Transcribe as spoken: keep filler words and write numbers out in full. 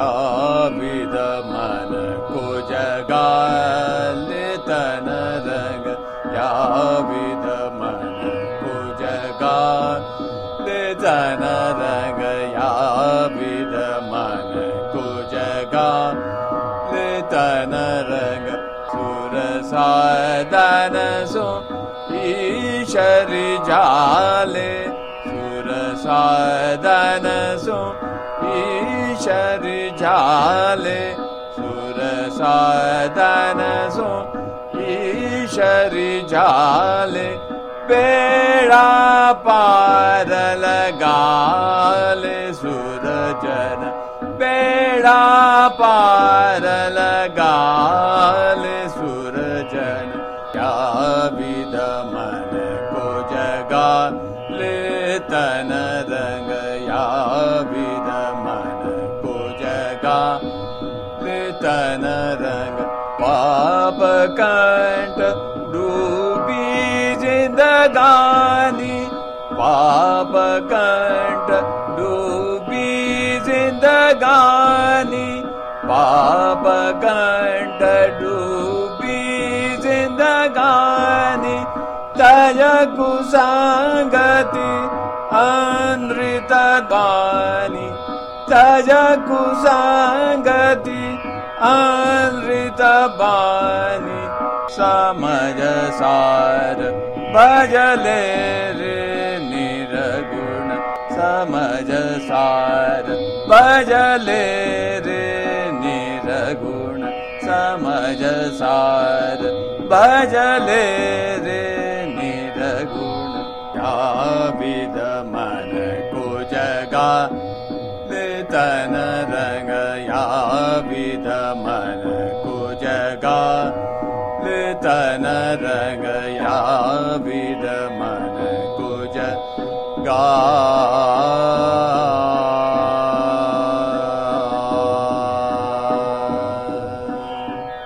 या विध मन को जगाल तन रंग या विध मन को जगाल तन रंग या विध मन को जगाल तन रंग सुर साधन सो ईश्वर जाले सुर साधन सो ईश्वर जाले सुर साधन सो ईश्वर जाले बेड़ा पार लगाले सुरजन बेड़ा पार लगाले सुरजन या विध मन को जगाले तन रंग या विध मन को जगाले तन रंग पाप कंठ डूबी जिंदगानी पाप कंठ डूबी जिंदगानी पाप कंठ डूबी जिंदगानी तय कुसंगति अमृत गानी तय कुसंगति अमृत बानी समझ सार भजले रे निरगुण समझ सार भजले रे निरगुण समझ सार भजले रे निरगुण या विध मन को जगा तन रंग या विध मन को जगा तन रंग या विध मन को जगा